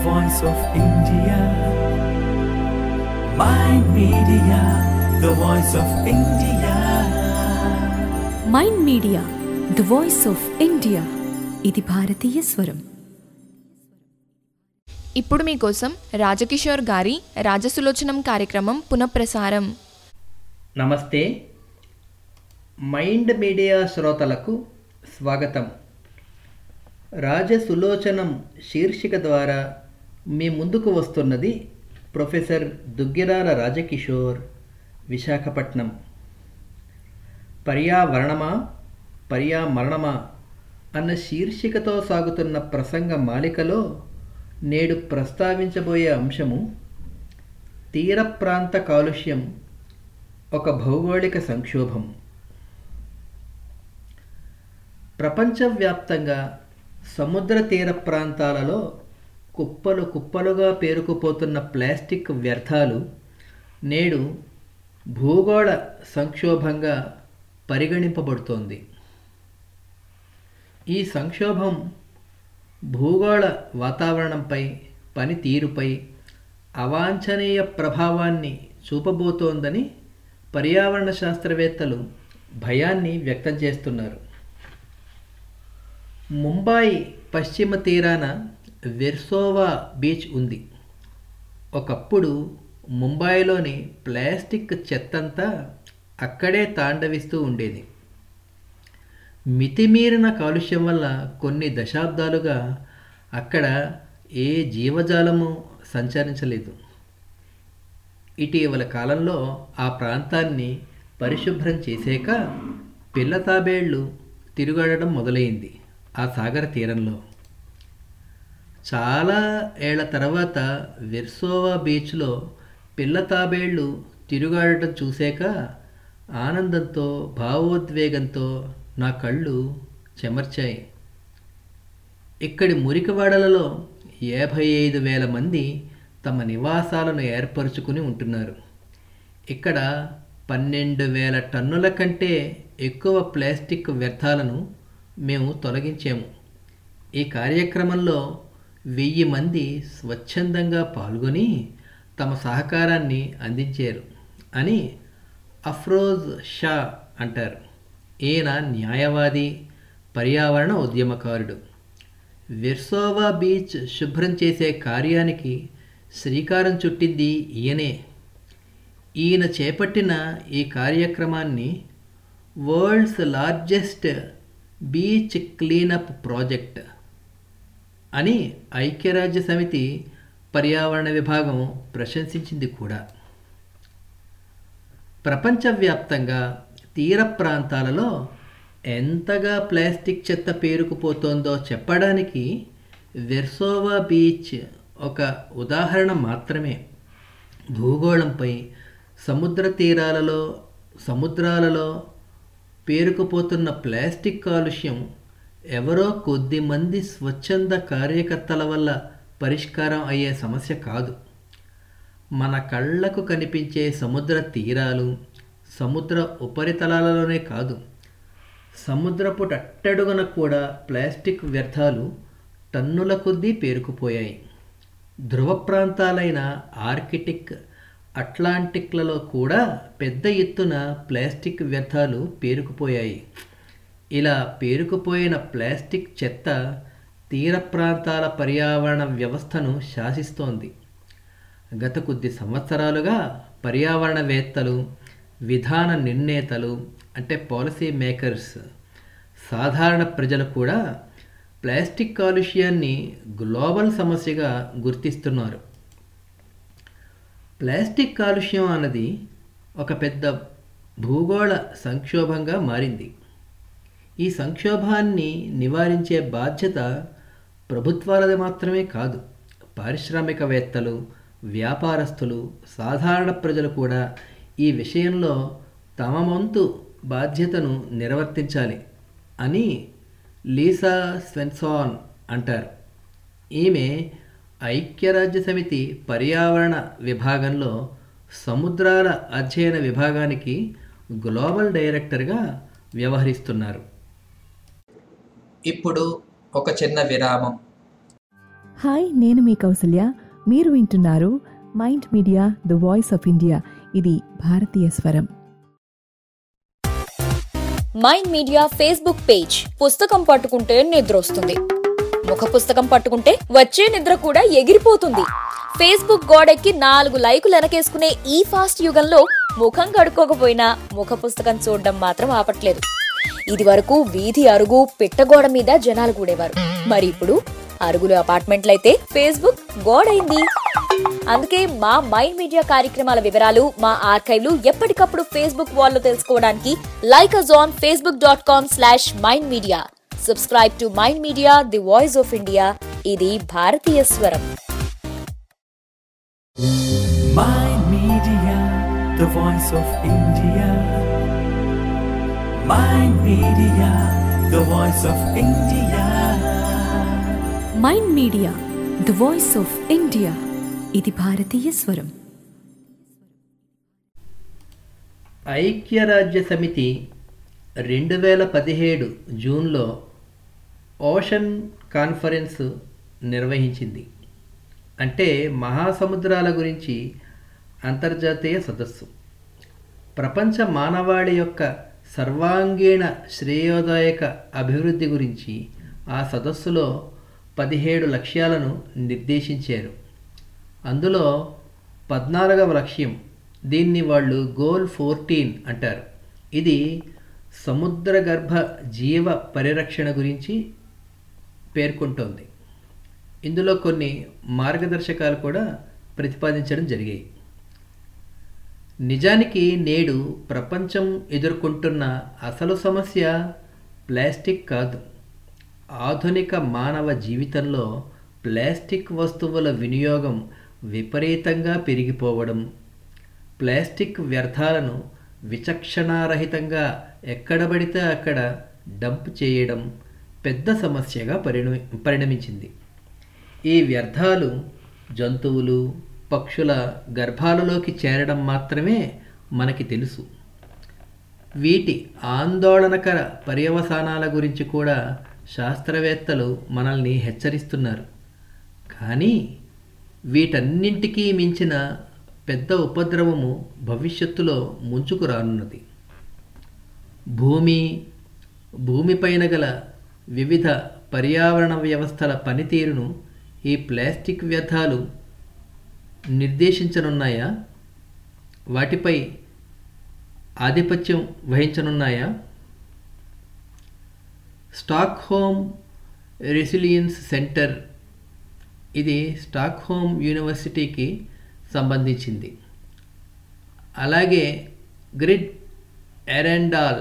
voice of India. Mind Media, the voice of India. Mind Media the voice of India. ఇది భారతీయ స్వరం. ఇప్పుడు మీకోసం రాజకిషోర్ గారి రాజసులోచనం కార్యక్రమం పునఃప్రసారం. నమస్తే, మైండ్ మీడియా శ్రోతలకు స్వాగతం. రాజసులోచనం శీర్షిక ద్వారా మీ ముందుకు వస్తున్నది ప్రొఫెసర్ దుగ్గిరాల రాజకిషోర్, విశాఖపట్నం. పర్యావరణమా పర్యామరణమా అన్న శీర్షికతో సాగుతున్న ప్రసంగ మాలికలో నేడు ప్రస్తావించబోయే అంశము తీర ప్రాంత కాలుష్యం, ఒక భౌగోళిక సంక్షోభం. ప్రపంచవ్యాప్తంగా సముద్ర తీర ప్రాంతాలలో కుప్పలు కుప్పలుగా పేరుకుపోతున్న ప్లాస్టిక్ వ్యర్థాలు నేడు భూగోళ సంక్షోభంగా పరిగణింపబడుతోంది. ఈ సంక్షోభం భూగోళ వాతావరణంపై, పనితీరుపై అవాంఛనీయ ప్రభావాన్ని చూపబోతోందని పర్యావరణ శాస్త్రవేత్తలు భయాన్ని వ్యక్తం చేస్తున్నారు. ముంబాయి పశ్చిమ తీరాన వెర్సోవా బీచ్ ఉంది. ఒకప్పుడు ముంబాయిలోని ప్లాస్టిక్ చెత్తంతా అక్కడే తాండవిస్తూ ఉండేది. మితిమీరిన కాలుష్యం వల్ల కొన్ని దశాబ్దాలుగా అక్కడ ఏ జీవజాలము సంచరించలేదు. ఇటీవల కాలంలో ఆ ప్రాంతాన్ని పరిశుభ్రం చేశాక పిల్ల తాబేళ్లు తిరుగాడడం మొదలైంది ఆ సాగర తీరంలో. చాలా ఏళ్ల తర్వాత వెర్సోవా బీచ్లో పిల్ల తాబేళ్లు తిరుగాడటం చూశాక ఆనందంతో, భావోద్వేగంతో నా కళ్ళు చెమర్చాయి. ఇక్కడి మురికివాడలలో 55,000 మంది తమ నివాసాలను ఏర్పరచుకుని ఉంటున్నారు. ఇక్కడ 12,000 టన్నుల కంటే ఎక్కువ ప్లాస్టిక్ వ్యర్థాలను మేము తొలగించాము. ఈ కార్యక్రమంలో 1000 మంది స్వచ్ఛందంగా పాల్గొని తమ సహకారాన్ని అందించారు అని అఫ్రోజ్ షా అంటారు. ఈయన న్యాయవాది, పర్యావరణ ఉద్యమకారుడు. వెర్సోవా బీచ్ శుభ్రం చేసే కార్యానికి శ్రీకారం చుట్టింది ఈయనే. ఈయన చేపట్టిన ఈ కార్యక్రమాన్ని world's largest beach cleanup project అని ఐక్యరాజ్య సమితి పర్యావరణ విభాగం ప్రశంసించింది కూడా. ప్రపంచవ్యాప్తంగా తీర ప్రాంతాలలో ఎంతగా ప్లాస్టిక్ చెత్త పేరుకుపోతోందో చెప్పడానికి వెర్సోవా బీచ్ ఒక ఉదాహరణ మాత్రమే. భూగోళంపై, సముద్రాలలో పేరుకుపోతున్న ప్లాస్టిక్ కాలుష్యం ఎవరో కొద్దిమంది స్వచ్ఛంద కార్యకర్తల వల్ల పరిష్కారం అయ్యే సమస్య కాదు. మన కళ్ళకు కనిపించే సముద్ర తీరాలు, సముద్ర ఉపరితలాలలోనే కాదు, సముద్రపు టట్టడుగున కూడా ప్లాస్టిక్ వ్యర్థాలు టన్నుల కొద్దీ పేరుకుపోయాయి. ధ్రువ ప్రాంతాలైన ఆర్కిటిక్, అట్లాంటిక్లలో కూడా పెద్ద ఎత్తున ప్లాస్టిక్ వ్యర్థాలు పేరుకుపోయాయి. ఇలా పేరుకుపోయిన ప్లాస్టిక్ చెత్త తీర ప్రాంతాల పర్యావరణ వ్యవస్థను శాసిస్తోంది. గత కొద్ది సంవత్సరాలుగా పర్యావరణవేత్తలు, విధాన నిర్ణేతలు అంటే పాలసీ మేకర్స్, సాధారణ ప్రజలు కూడా ప్లాస్టిక్ కాలుష్యాన్ని గ్లోబల్ సమస్యగా గుర్తిస్తున్నారు. ప్లాస్టిక్ కాలుష్యం అన్నది ఒక పెద్ద భూగోళ సంక్షోభంగా మారింది. ఈ సంక్షోభాన్ని నివారించే బాధ్యత ప్రభుత్వాలది మాత్రమే కాదు, పారిశ్రామికవేత్తలు, వ్యాపారస్తులు, సాధారణ ప్రజలు కూడా ఈ విషయంలో తమ వంతు బాధ్యతను నిర్వర్తించాలి అని లీసా స్వెన్సాన్ అంటారు. ఈమె ఐక్యరాజ్య సమితి పర్యావరణ విభాగంలో సముద్రాల అధ్యయన విభాగానికి గ్లోబల్ డైరెక్టర్గా వ్యవహరిస్తున్నారు. ఇప్పుడు ఒక చిన్న విరామం. హాయ్, నేను మీ కౌసల్య. మీరు వింటున్నారు Mind Media the voice of India. ఇది భారతీయ స్వరం. Mind Media Facebook page. పుస్తకం పట్టుకుంటే నిద్రొస్తుంది, ముఖ పుస్తకం పట్టుకుంటే వచ్చే నిద్ర కూడా ఎగిరిపోతుంది. ఫేస్బుక్ గోడెక్కి 4 లైకులు వెనకేసుకునే ఈ ఫాస్ట్ యుగంలో ముఖం కడుక్కోకపోయినా ముఖ పుస్తకం చూడడం మాత్రం ఆపట్లేదు. ఇది వరకు వీధి అరుగు పిట్టగోడ మీద జనాలు కూడేవారు. మరి ఇప్పుడు అరుగులు అపార్ట్మెంట్లయితే ఫేస్బుక్ గోడైంది. అందుకే మా మైండ్ మీడియా కార్యక్రమాల వివరాలు, మా ఆర్కైవ్లు ఎప్పటికప్పుడు ఫేస్బుక్ వాల్లో తెలుసుకోవడానికి like us on facebook.com/mindmedia. Subscribe to Mind Media the voice of India. ఇది భారతీయ స్వరం. Mind Media, the voice of India. Mind Media, the voice of India. Mind Media the voice of India. ఇది భారతీయ స్వరం. ఐక్యరాజ్య సమితి 2017 జూన్లో ఓషన్ కాన్ఫరెన్స్ నిర్వహించింది. అంటే మహాసముద్రాల గురించి అంతర్జాతీయ సదస్సు. ప్రపంచ మానవాళి యొక్క సర్వాంగీణ శ్రేయోదాయక అభివృద్ధి గురించి ఆ సదస్సులో 17 లక్ష్యాలను నిర్దేశించారు. అందులో 14వ లక్ష్యం, దీన్ని వాళ్ళు గోల్ 14 అంటారు. ఇది సముద్ర గర్భ జీవ పరిరక్షణ గురించి పేర్కొంటోంది. ఇందులో కొన్ని మార్గదర్శకాలు కూడా ప్రతిపాదించడం జరిగాయి. నిజానికి నేడు ప్రపంచం ఎదుర్కొంటున్న అసలు సమస్య ప్లాస్టిక్ కాదు. ఆధునిక మానవ జీవితంలో ప్లాస్టిక్ వస్తువుల వినియోగం విపరీతంగా పెరిగిపోవడం, ప్లాస్టిక్ వ్యర్థాలను విచక్షణారహితంగా ఎక్కడ పడితే అక్కడ డంప్ చేయడం పెద్ద సమస్యగా పరిణమించింది. ఈ వ్యర్థాలు జంతువులు, పక్షుల గర్భాలలోకి చేరడం మాత్రమే మనకి తెలుసు. వీటి ఆందోళనకర పర్యవసానాల గురించి కూడా శాస్త్రవేత్తలు మనల్ని హెచ్చరిస్తున్నారు. కానీ వీటన్నింటికీ మించిన పెద్ద ఉపద్రవము భవిష్యత్తులో ముంచుకు రానున్నది. భూమిపైన గల వివిధ పర్యావరణ వ్యవస్థల పనితీరును ఈ ప్లాస్టిక్ వ్యర్థాలు నిర్దేశించనున్నాయా? వాటిపై ఆధిపత్యం వహించనున్నాయా? స్టాక్హోమ్ రెసిలియన్స్ సెంటర్, ఇది స్టాక్హోమ్ యూనివర్సిటీకి సంబంధించింది. అలాగే గ్రిడ్ ఎరెండాల్,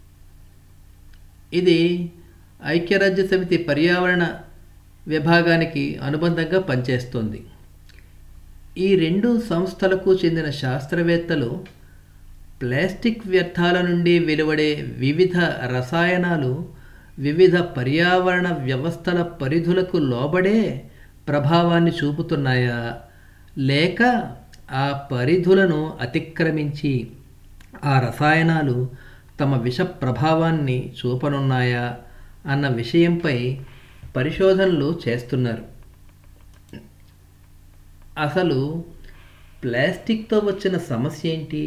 ఇది ఐక్యరాజ్య సమితి పర్యావరణ విభాగానికి అనుబంధంగా పనిచేస్తోంది. ఈ 2 సంస్థలకు చెందిన శాస్త్రవేత్తలు ప్లాస్టిక్ వ్యర్థాల నుండి వెలువడే వివిధ రసాయనాలు వివిధ పర్యావరణ వ్యవస్థల పరిధులకు లోబడే ప్రభావాన్ని చూపుతున్నాయా, లేక ఆ పరిధులను అతిక్రమించి ఆ రసాయనాలు తమ విష ప్రభావాన్ని చూపనున్నాయా అన్న విషయంపై పరిశోధనలు చేస్తున్నారు. అసలు ప్లాస్టిక్తో వచ్చిన సమస్య ఏంటి?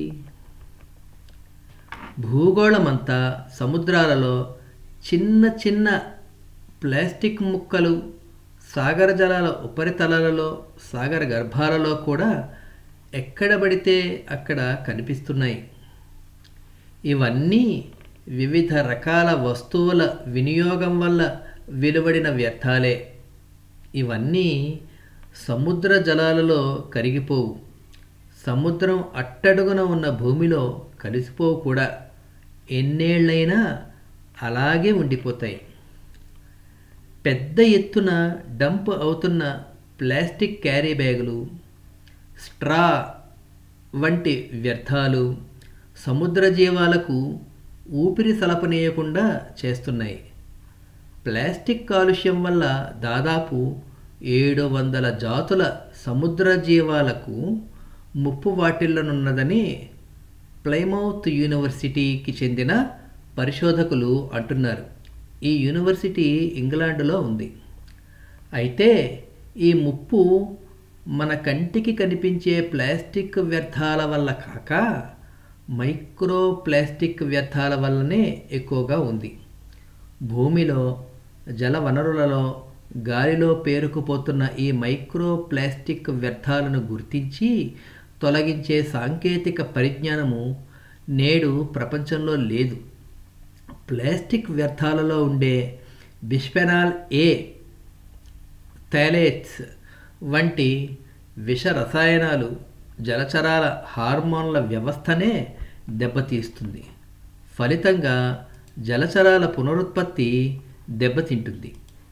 భూగోళమంతా సముద్రాలలో చిన్న చిన్న ప్లాస్టిక్ ముక్కలు సాగర జలాల ఉపరితలాలలో, సాగర గర్భాలలో కూడా ఎక్కడ పడితే అక్కడ కనిపిస్తున్నాయి. ఇవన్నీ వివిధ రకాల వస్తువుల వినియోగం వల్ల వెలువడిన వ్యర్థాలే. ఇవన్నీ సముద్ర జలాలలో కరిగిపోవు, సముద్రం అట్టడుగున ఉన్న భూమిలో కలిసిపోవు కూడా. ఎన్నేళ్లైనా అలాగే ఉండిపోతాయి. పెద్ద ఎత్తున డంప్ అవుతున్న ప్లాస్టిక్ క్యారీ బ్యాగులు, స్ట్రా వంటి వ్యర్థాలు సముద్ర జీవాలకు ఊపిరి సలపనీయకుండా చేస్తున్నాయి. ప్లాస్టిక్ కాలుష్యం వల్ల దాదాపు 700 జాతుల సముద్ర జీవాలకు ముప్పు వాటిల్లనున్నదని ప్లైమౌత్ యూనివర్సిటీకి చెందిన పరిశోధకులు అంటున్నారు. ఈ యూనివర్సిటీ ఇంగ్లాండ్లో ఉంది. అయితే ఈ ముప్పు మన కంటికి కనిపించే ప్లాస్టిక్ వ్యర్థాల వల్ల కాక మైక్రో ప్లాస్టిక్ వ్యర్థాల వల్లనే ఎక్కువగా ఉంది. భూమిలో, జల వనరులలో, గాలిలో పేరుకుపోతున్న ఈ మైక్రో ప్లాస్టిక్ వ్యర్థాలను గుర్తించి తొలగించే సాంకేతిక పరిజ్ఞానము నేడు ప్రపంచంలో లేదు. ప్లాస్టిక్ వ్యర్థాలలో ఉండే బిస్ఫెనాల్ ఏ, థాలేట్స్ వంటి విష రసాయనాలు జలచరాల హార్మోన్ల వ్యవస్థనే దెబ్బతీస్తుంది. ఫలితంగా జలచరాల పునరుత్పత్తి దెబ్బతింటుంది.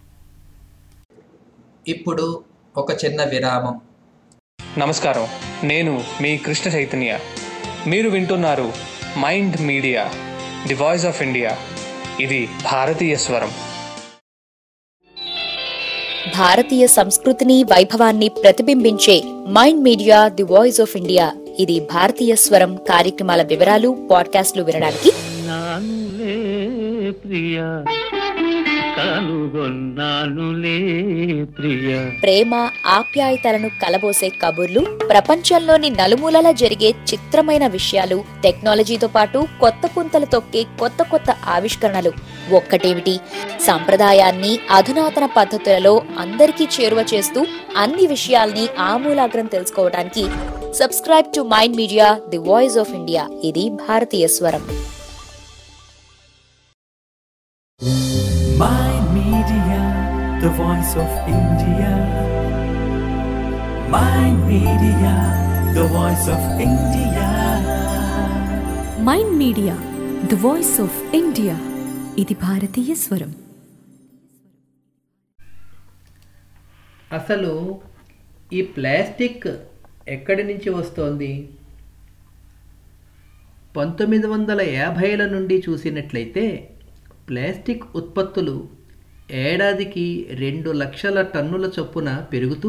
ఇప్పుడు ఒక చిన్న విరామం. నమస్కారం, నేను మీ కృష్ణ చైతన్య. మీరు వింటున్నారు Mind Media, the voice of India. ఇది భారతీయ స్వరం. భారతీయ సంస్కృతిని, వైభవాన్ని ప్రతిబింబించే Mind Media the voice of India. ఇది భారతీయ స్వరం కార్యక్రమాల వివరాలు, పాడ్కాస్ట్లు వినడానికి ప్రేమ, ఆప్యాయతలను కలబోసే కబుర్లు, ప్రపంచంలోని నలుమూలలా జరిగే చిత్రమైన విషయాలు, టెక్నాలజీతో పాటు కొత్త పుంతలు తొక్కే కొత్త కొత్త ఆవిష్కరణలు. ఒక్కటేమిటి, సంప్రదాయాన్ని అధునాతన పద్ధతులలో అందరికీ చేరువ చేస్తూ అన్ని విషయాల్ని ఆమూలాగ్రం తెలుసుకోవడానికి subscribe to Mind Media the voice of India. ఇది భారతీయ స్వరం. Mind Media, the voice of India. Mind Media, the voice of India. Mind Media the voice of India. ఇది భారతీయ స్వరం. అసలు ఈ ప్లాస్టిక్ ఎక్కడి నుంచి వస్తోంది? 1950ల నుండి చూసినట్లయితే ప్లాస్టిక్ ఉత్పత్తులు ఏడాదికి 2 లక్షల టన్నుల చొప్పున పెరుగుతూ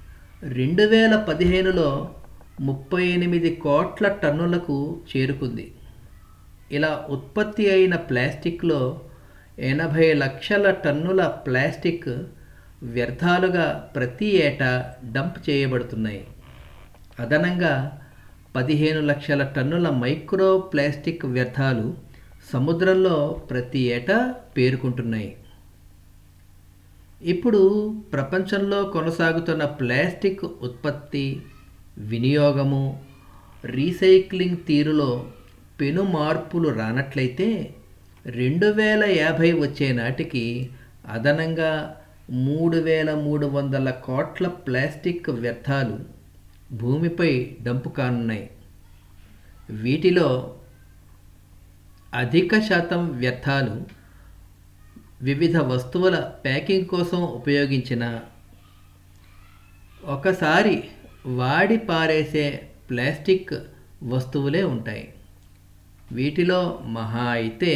2015లో 38 కోట్ల టన్నులకు చేరుకుంది. ఇలా ఉత్పత్తి అయిన ప్లాస్టిక్లో 80 లక్షల టన్నుల ప్లాస్టిక్ వ్యర్థాలుగా ప్రతి ఏటా డంప్ చేయబడుతున్నాయి. అదనంగా 15 లక్షల టన్నుల మైక్రో ప్లాస్టిక్ వ్యర్థాలు సముద్రంలో ప్రతి ఏటా పేరుకుంటున్నాయి. ఇప్పుడు ప్రపంచంలో కొనసాగుతున్న ప్లాస్టిక్ ఉత్పత్తి, వినియోగము, రీసైక్లింగ్ తీరులో పెను మార్పులు రానట్లయితే 2050 వచ్చే నాటికి అదనంగా 3300 కోట్ల ప్లాస్టిక్ వ్యర్థాలు భూమిపై డంపు కానున్నాయి. వీటిలో అధిక శాతం వ్యర్థాలు వివిధ వస్తువుల ప్యాకింగ్ కోసం ఉపయోగించిన ఒకసారి వాడి పారేసే ప్లాస్టిక్ వస్తువులే ఉంటాయి. వీటిలో మహా అయితే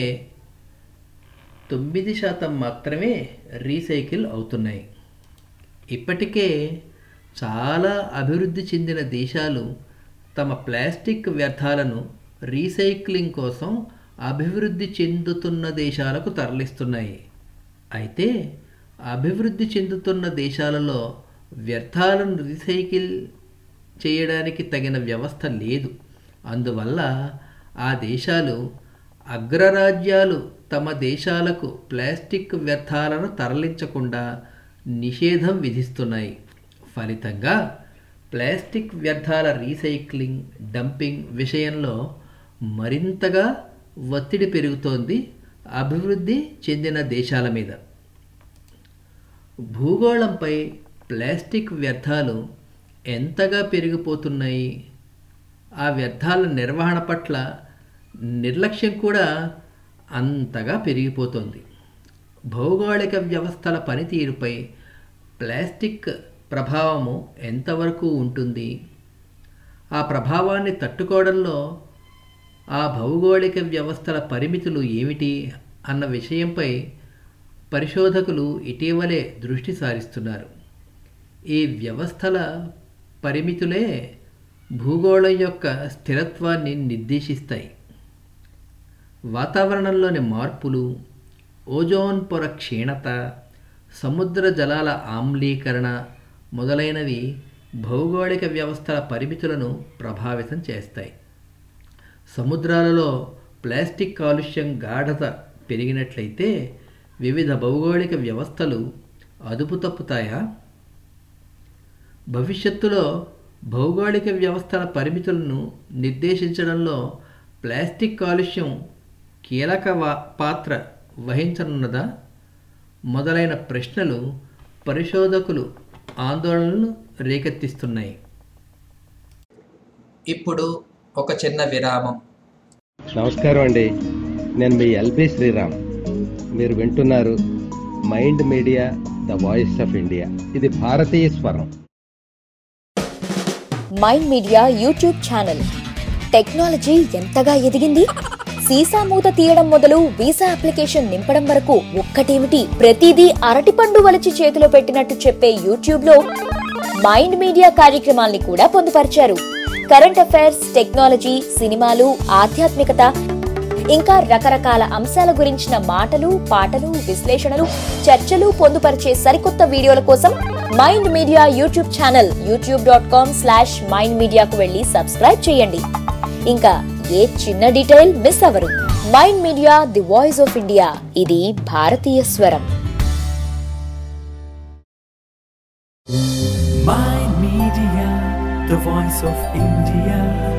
9% మాత్రమే రీసైకిల్ అవుతున్నాయి. ఇప్పటికే చాలా అభివృద్ధి చెందిన దేశాలు తమ ప్లాస్టిక్ వ్యర్థాలను రీసైక్లింగ్ కోసం అభివృద్ధి చెందుతున్న దేశాలకు తరలిస్తున్నాయి. అయితే అభివృద్ధి చెందుతున్న దేశాలలో వ్యర్థాలను రీసైకిల్ చేయడానికి తగిన వ్యవస్థ లేదు. అందువల్ల ఆ దేశాలు అగ్రరాజ్యాలు తమ దేశాలకు ప్లాస్టిక్ వ్యర్థాలను తరలించకుండా నిషేధం విధిస్తున్నాయి. ఫలితంగా ప్లాస్టిక్ వ్యర్థాల రీసైక్లింగ్, డంపింగ్ విషయంలో మరింతగా ఒత్తిడి పెరుగుతోంది అభివృద్ధి చెందిన దేశాల మీద. భూగోళంపై ప్లాస్టిక్ వ్యర్థాలు ఎంతగా పెరిగిపోతున్నాయి, ఆ వ్యర్థాల నిర్వహణ పట్ల నిర్లక్ష్యం కూడా అంతగా పెరిగిపోతుంది. భౌగోళిక వ్యవస్థల పనితీరుపై ప్లాస్టిక్ ప్రభావము ఎంతవరకు ఉంటుంది, ఆ ప్రభావాన్ని తట్టుకోవడంలో ఆ భౌగోళిక వ్యవస్థల పరిమితులు ఏమిటి అన్న విషయంపై పరిశోధకులు ఇటీవలే దృష్టి సారిస్తున్నారు. ఈ వ్యవస్థల పరిమితులే భూగోళం యొక్క స్థిరత్వాన్ని నిర్దేశిస్తాయి. వాతావరణంలోని మార్పులు, ఓజోన్ పొర క్షీణత, సముద్ర జలాల ఆమ్లీకరణ మొదలైనవి భౌగోళిక వ్యవస్థల పరిమితులను ప్రభావితం చేస్తాయి. సముద్రాలలో ప్లాస్టిక్ కాలుష్యం గాఢత పెరిగినట్లయితే వివిధ భౌగోళిక వ్యవస్థలు అదుపు తప్పుతాయా? భవిష్యత్తులో భౌగోళిక వ్యవస్థల పరిమితులను నిర్దేశించడంలో ప్లాస్టిక్ కాలుష్యం కీలక పాత్ర వహించనున్నదా? మొదలైన ప్రశ్నలు పరిశోధకులు ఆందోళనలు రేకెత్తిస్తున్నాయి. ఇప్పుడు ఒక చిన్న విరామం. నమస్కారం అండి, నేను మీ ఎల్బి శ్రీరామ్. మీరు వింటున్నారు Mind Media the voice of India. ఇది భారతీయ స్వరం. Mind Media YouTube channel. Technology ఎంతగా ఎదిగింది? సీసా మూత తీయడం మొదలు వీసా అప్లికేషన్ నింపడం వరకు ఒక్కటేమిటి, ప్రతిదీ అరటిపండు వలిచి చేతిలో పెట్టినట్టు చెప్పే యూట్యూబ్ లో మైండ్ మీడియా కార్యక్రమాల్ని కూడా పొందుపరిచారు. కరెంట్ అఫైర్స్, టెక్నాలజీ, సినిమాలు, ఆధ్యాత్మికత, ఇంకా రకరకాల అంశాల గురించిన మాటలు, పాటలు, విశ్లేషణలు, చర్చలు పొందుపరిచే సరికొత్త వీడియోల కోసం mind Media YouTube channel youtube.com/mindmedia కు వెళ్లి సబ్స్క్రైబ్ చేయండి. ఇంకా ఏ చిన్న డీటెయిల్ మిస్ అవ్వరు. Mind Media the voice of India. ఇది భారతీయ స్వరం. Mind Media, the voice of India.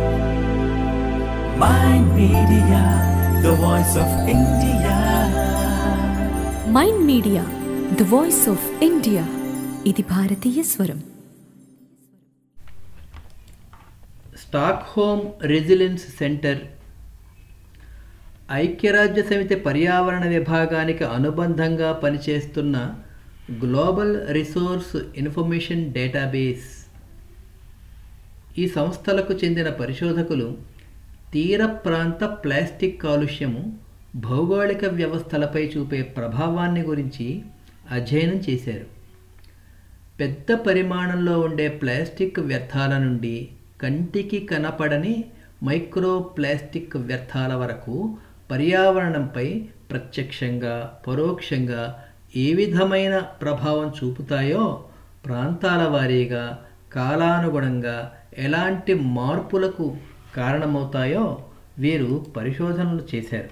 Mind Media, the voice of India. Mind Media the voice of India. ఇది భారతీయ స్వరం. స్టాక్హోమ్ రెసిలియన్స్ సెంటర్ ఐక్యరాజ్యసమితి పర్యావరణ విభాగానికి అనుబంధంగా పనిచేస్తున్న గ్లోబల్ రిసోర్స్ ఇన్ఫర్మేషన్ డేటాబేస్. ఈ సంస్థలకు చెందిన పరిశోధకులు తీర ప్రాంత ప్లాస్టిక్ కాలుష్యము భౌగోళిక వ్యవస్థలపై చూపే ప్రభావాన్ని గురించి అధ్యయనం చేశారు. పెద్ద పరిమాణంలో ఉండే ప్లాస్టిక్ వ్యర్థాల నుండి కంటికి కనపడని మైక్రో ప్లాస్టిక్ వ్యర్థాల వరకు పర్యావరణంపై ప్రత్యక్షంగా పరోక్షంగా ఏ విధమైన ప్రభావం చూపుతాయో, ప్రాంతాల వారీగా కాలానుగుణంగా ఎలాంటి మార్పులకు కారణమవుతాయో వీరు పరిశోధనలు చేశారు.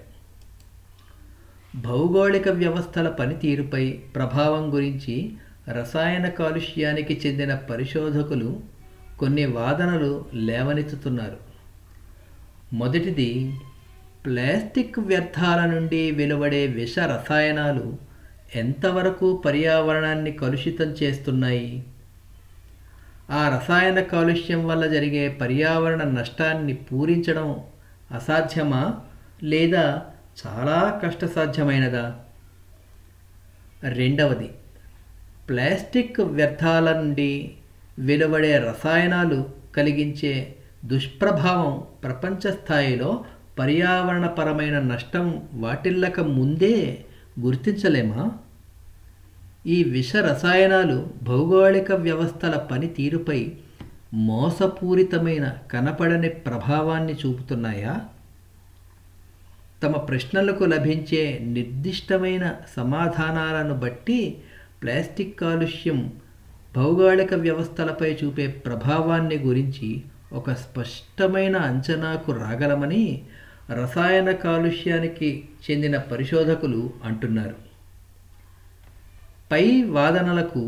భౌగోళిక వ్యవస్థల పనితీరుపై ప్రభావం గురించి రసాయన కాలుష్యానికి చెందిన పరిశోధకులు కొన్ని వాదనలు లేవనెత్తుతున్నారు. మొదటిది, ప్లాస్టిక్ వ్యర్థాల నుండి వెలువడే విష రసాయనాలు ఎంతవరకు పర్యావరణాన్ని కలుషితం చేస్తున్నాయి? ఆ రసాయన కాలుష్యం వల్ల జరిగే పర్యావరణ నష్టాన్ని పూరించడం అసాధ్యమా లేదా చాలా కష్టసాధ్యమైనదా? రెండవది, ప్లాస్టిక్ వ్యర్థాల నుండి వెలువడే రసాయనాలు కలిగించే దుష్ప్రభావం ప్రపంచ స్థాయిలో పర్యావరణపరమైన నష్టం వాటిల్లక ముందే గుర్తించలేమా? ఈ విష రసాయనాలు భౌగోళిక వ్యవస్థల పనితీరుపై మోసపూరితమైన కనపడని ప్రభావాన్ని చూపుతున్నాయా? తమ ప్రశ్నలకు లభించే నిర్దిష్టమైన సమాధానాలను బట్టి ప్లాస్టిక్ కాలుష్యం భౌగోళిక వ్యవస్థలపై చూపే ప్రభావాన్ని గురించి ఒక స్పష్టమైన అంచనాకు రాగలమని రసాయన కాలుష్యానికి చెందిన పరిశోధకులు అంటున్నారు. పై వాదనలకు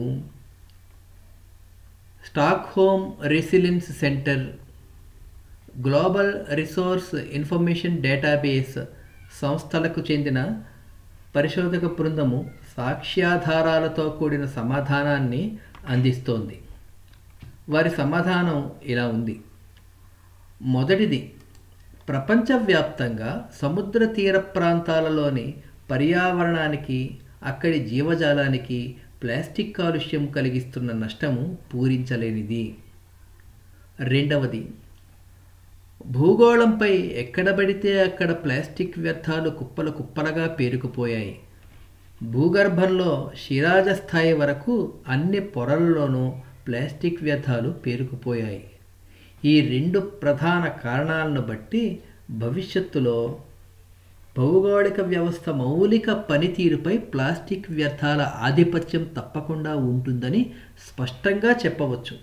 Stockholm resilience centre, global resource information database సంస్థలకు చెందిన పరిశోధక బృందము సాక్ష్యాధారాలతో కూడిన సమాధానాన్ని అందిస్తోంది. వారి సమాధానం ఇలా ఉంది. మొదటిది, ప్రపంచవ్యాప్తంగా సముద్ర తీర ప్రాంతాలలోని పర్యావరణానికి, అక్కడి జీవజాలానికి ప్లాస్టిక్ కాలుష్యం కలిగిస్తున్న నష్టము పూరించలేనిది. రెండవది, భూగోళంపై ఎక్కడ పడితే అక్కడ ప్లాస్టిక్ వ్యర్థాలు కుప్పలు కుప్పలుగా పేరుకుపోయాయి. భూగర్భంలో శిలాజ స్థాయి వరకు అన్ని పొరల్లోనూ ప్లాస్టిక్ వ్యర్థాలు పేరుకుపోయాయి. ఈ రెండు ప్రధాన కారణాలను బట్టి భవిష్యత్తులో భౌగోళిక వ్యవస్థ మౌలిక పనితీరుపై ప్లాస్టిక్ వ్యర్థాల ఆధిపత్యం తప్పకుండా ఉంటుందని స్పష్టంగా చెప్పవచ్చు.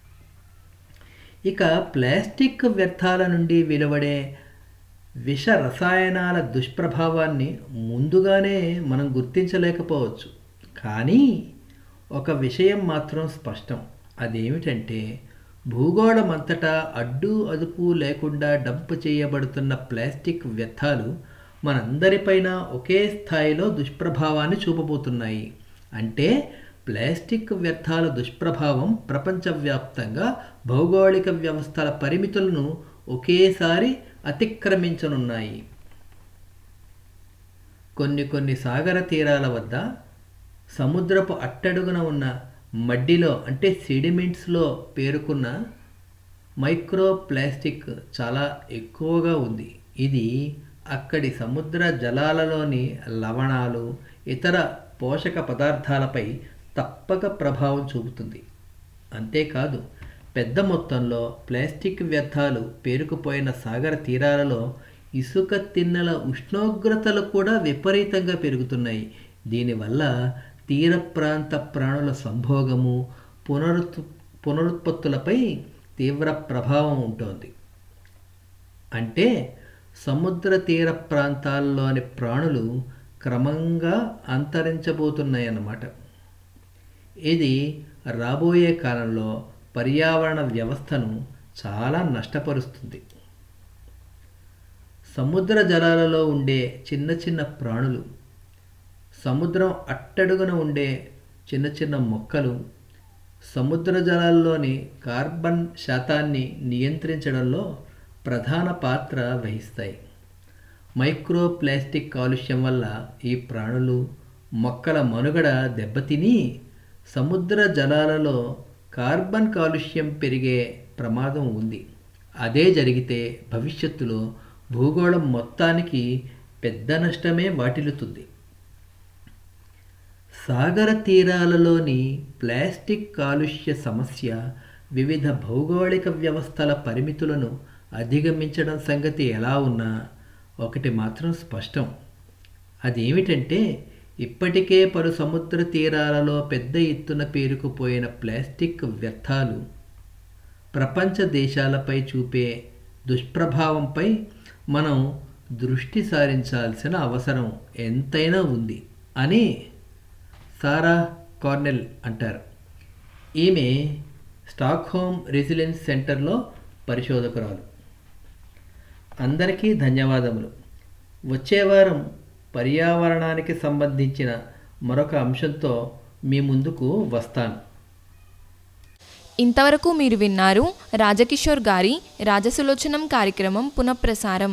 ఇక ప్లాస్టిక్ వ్యర్థాల నుండి వెలువడే విష రసాయనాల దుష్ప్రభావాన్ని ముందుగానే మనం గుర్తించలేకపోవచ్చు. కానీ ఒక విషయం మాత్రం స్పష్టం. అదేమిటంటే భూగోళమంతటా అడ్డు అదుపు లేకుండా డంప్ చేయబడుతున్న ప్లాస్టిక్ వ్యర్థాలు మనందరిపైన ఒకే స్థాయిలో దుష్ప్రభావాన్ని చూపబోతున్నాయి. అంటే ప్లాస్టిక్ వ్యర్థాల దుష్ప్రభావం ప్రపంచవ్యాప్తంగా భౌగోళిక వ్యవస్థల పరిమితులను ఒకేసారి అతిక్రమించనున్నాయి. కొన్ని సాగర తీరాల వద్ద సముద్రపు అట్టడుగున ఉన్న మడ్డిలో అంటే సెడిమెంట్స్లో పేరుకున్న మైక్రో ప్లాస్టిక్ చాలా ఎక్కువగా ఉంది. ఇది అక్కడి సముద్ర జలాలలోని లవణాలు, ఇతర పోషక పదార్థాలపై తప్పక ప్రభావం చూపుతుంది. అంతేకాదు పెద్ద మొత్తంలో ప్లాస్టిక్ వ్యర్థాలు పేరుకుపోయిన సాగర తీరాలలో ఇసుక తిన్నెల ఉష్ణోగ్రతలు కూడా విపరీతంగా పెరుగుతున్నాయి. దీనివల్ల తీర ప్రాంత ప్రాణుల సంభోగము, పునరుత్పత్తులపై తీవ్ర ప్రభావం ఉంటుంది. అంటే సముద్ర తీర ప్రాంతాల్లోని ప్రాణులు క్రమంగా అంతరించబోతున్నాయన్నమాట. ఇది రాబోయే కాలంలో పర్యావరణ వ్యవస్థను చాలా నష్టపరుస్తుంది. సముద్ర జలాలలో ఉండే చిన్న ప్రాణులు, సముద్రం అట్టడుగున ఉండే చిన్న మొక్కలు సముద్ర జలాల్లోని కార్బన్ శాతాన్ని నియంత్రించడంలో ప్రధాన పాత్ర వహిస్తాయి. మైక్రో ప్లాస్టిక్ కాలుష్యం వల్ల ఈ ప్రాణులు, మొక్కల మనుగడ దెబ్బతిని సముద్ర జలాలలో కార్బన్ కాలుష్యం పెరిగే ప్రమాదం ఉంది. అదే జరిగితే భవిష్యత్తులో భూగోళం మొత్తానికి పెద్ద నష్టమే వాటిల్లుతుంది. సాగర తీరాలలోని ప్లాస్టిక్ కాలుష్య సమస్య వివిధ భౌగోళిక వ్యవస్థల పరిమితులను అధిగమించడం సంగతి ఎలా ఉన్నా ఒకటి మాత్రం స్పష్టం. అదేమిటంటే ఇప్పటికే పలు సముద్ర తీరాలలో పెద్ద ఎత్తున పేరుకుపోయిన ప్లాస్టిక్ వ్యర్థాలు ప్రపంచ దేశాలపై చూపే దుష్ప్రభావంపై మనం దృష్టి సారించాల్సిన అవసరం ఎంతైనా ఉంది అని సారా కార్నెల్ అంటారు. ఈమె స్టాక్హోమ్ రెసిలియన్స్ సెంటర్లో పరిశోధకురాలు. అందరికీ ధన్యవాదములు. వచ్చే వారం పర్యావరణానికి సంబంధించిన మరొక అంశంతో మీ ముందుకు వస్తాను. ఇంతవరకు మీరు విన్నారు రాజకిషోర్ గారి రాజసులోచనం కార్యక్రమం పునఃప్రసారం.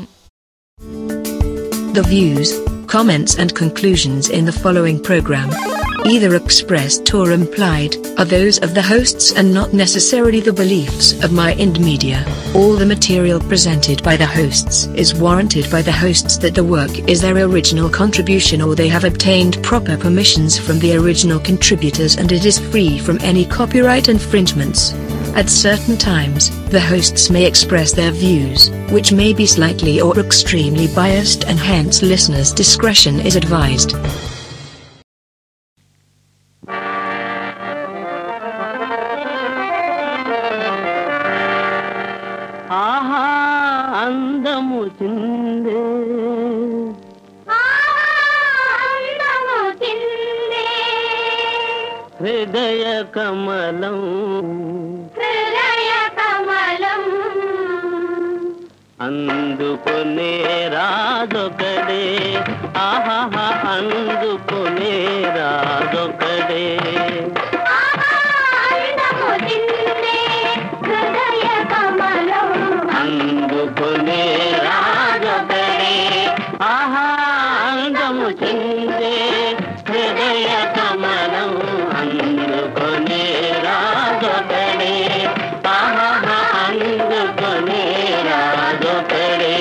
The views, comments and conclusions in the following program, either expressed or implied, are those of the hosts and not necessarily the beliefs of Mind Media. All the material presented by the hosts is warranted by the hosts that the work is their original contribution or they have obtained proper permissions from the original contributors and it is free from any copyright infringements. At certain times, the hosts may express their views, which may be slightly or extremely biased and hence listeners' discretion is advised. ఆహా అందము చిందే హృదయ కమలం అందుకునే రాజొకడే ఆహా అందుకునే రాజొకడే అందుకునే రాజొకడే ఆహా అందము చిందే హృదయ కమలం అందుకునే రాజొకడే ఆహా అందుకునే రాజొకడే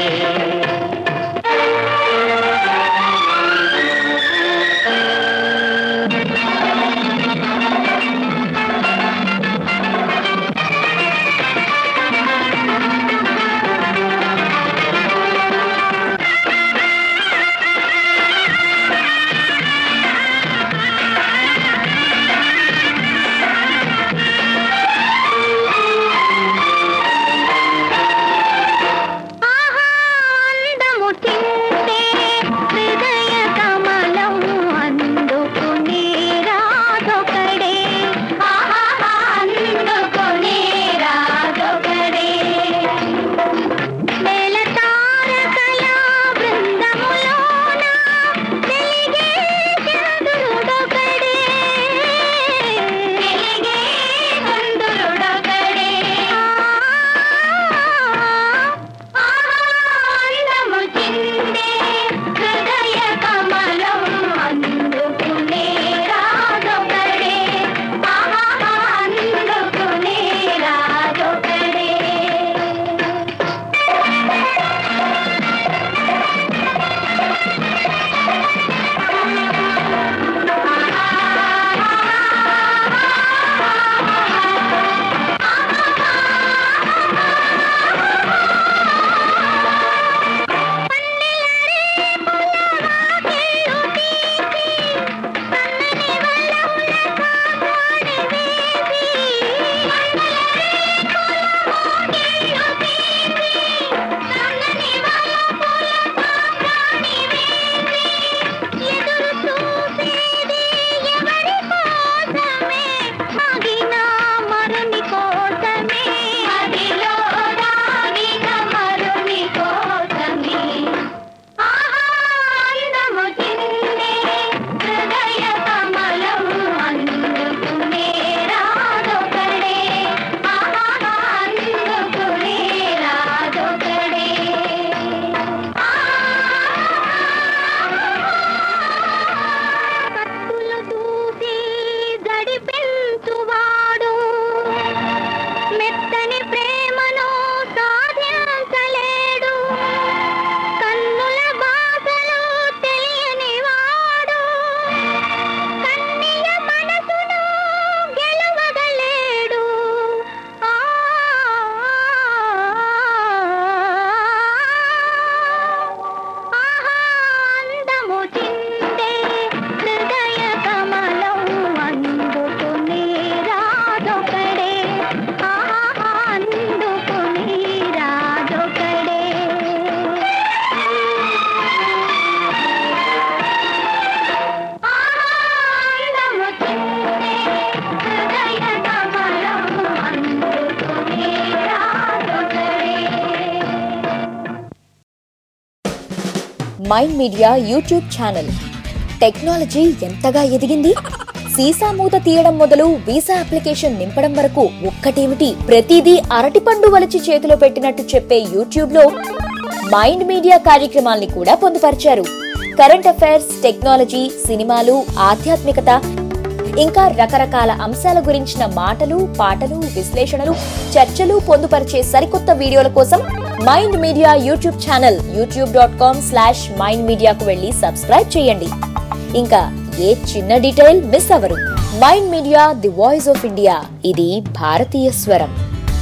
Mind Media YouTube channel. Technology ఎంతగా ఎదిగింది, సీసా మూత తీయడం మొదలు వీసా అప్లికేషన్ నింపడం వరకు ఒక్కటేమిటి ప్రతిదీ అరటిపండు వలిచి చేతిలో పెట్టినట్టు చెప్పే యూట్యూబ్ లో మైండ్ మీడియా కార్యక్రమాల్ని కూడా పొందుపరిచారు. కరెంట్ అఫైర్స్, టెక్నాలజీ, సినిమాలు, ఆధ్యాత్మికత, ఇంకా రకరకాల అంశాల గురించిన మాటలు, పాటలు, విశ్లేషణలు, చర్చలు పొందుపరిచే సరికొత్త వీడియోల కోసం mind Media YouTube channel youtube.com/mindmedia వెళ్లి సబ్స్క్రైబ్ చేయండి. ఇంకా ఏ చిన్న డీటెయిల్ మిస్ అవ్వరు. Mind Media the voice of India, ఇది భారతీయ స్వరం.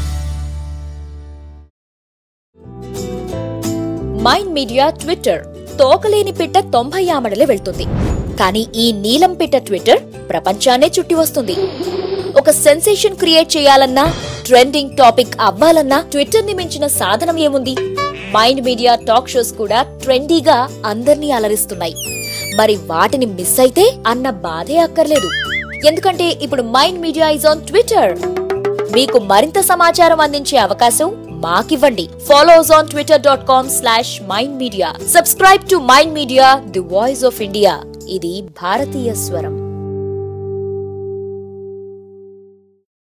Mind media Twitter. తోకలేని పిట్ట 90 ఆమడలే వెళ్తుంది, కానీ ఈ నీలం పిట్ట ట్విట్టర్ ప్రపంచాన్నే చుట్టి వస్తుంది. ఒక సెన్సేషన్ క్రియేట్ చేయాలన్నా, ట్రెండింగ్ టాపిక్ అవ్వాలన్నా ట్విట్టర్ ని మించిన సాధనం ఏముంది? మైండ్ మీడియా టాక్ షోస్ కూడా ట్రెండీగా అందర్నీ అలరిస్తున్నాయి. మరి వాటిని మిస్ అయితే అన్న బాధే అక్కర్లేదు, ఎందుకంటే ఇప్పుడు Mind Media is on Twitter. మీకు మరింత సమాచారం అందించే అవకాశం మాకివ్వండి. Follow us on twitter.com/mindmedia. Subscribe to Mind Media the voice of India. ఇది భారతీయ స్వరం.